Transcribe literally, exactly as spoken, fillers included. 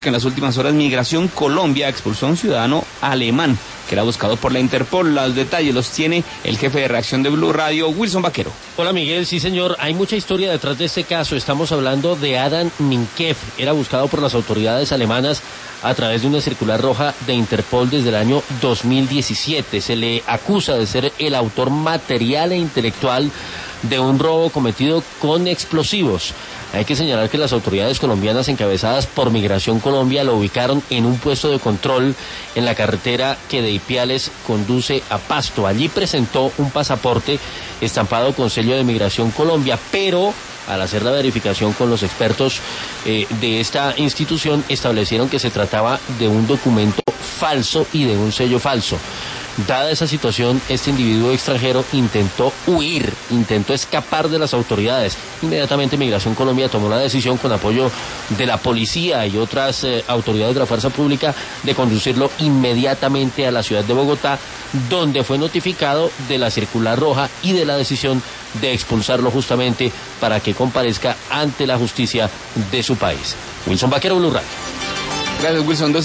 En las últimas horas, Migración Colombia expulsó a un ciudadano alemán que era buscado por la Interpol. Los detalles los tiene el jefe de redacción de Blue Radio, Wilson Vaquero. Hola Miguel, sí señor, hay mucha historia detrás de este caso. Estamos hablando de Adam Minkev. Era buscado por las autoridades alemanas a través de una circular roja de Interpol desde el año dos mil diecisiete. Se le acusa de ser el autor material e intelectual de un robo cometido con explosivos. Hay que señalar que las autoridades colombianas encabezadas por Migración Colombia lo ubicaron en un puesto de control en la carretera que de Ipiales conduce a Pasto. Allí presentó un pasaporte estampado con sello de Migración Colombia, pero al hacer la verificación con los expertos eh, de esta institución establecieron que se trataba de un documento falso y de un sello falso. Dada esa situación, este individuo extranjero intentó huir, intentó escapar de las autoridades. Inmediatamente Migración Colombia tomó la decisión, con apoyo de la policía y otras eh, autoridades de la fuerza pública, de conducirlo inmediatamente a la ciudad de Bogotá, donde fue notificado de la circular roja y de la decisión de expulsarlo justamente para que comparezca ante la justicia de su país. Wilson Vaquero, Blue Radio. Gracias, Wilson.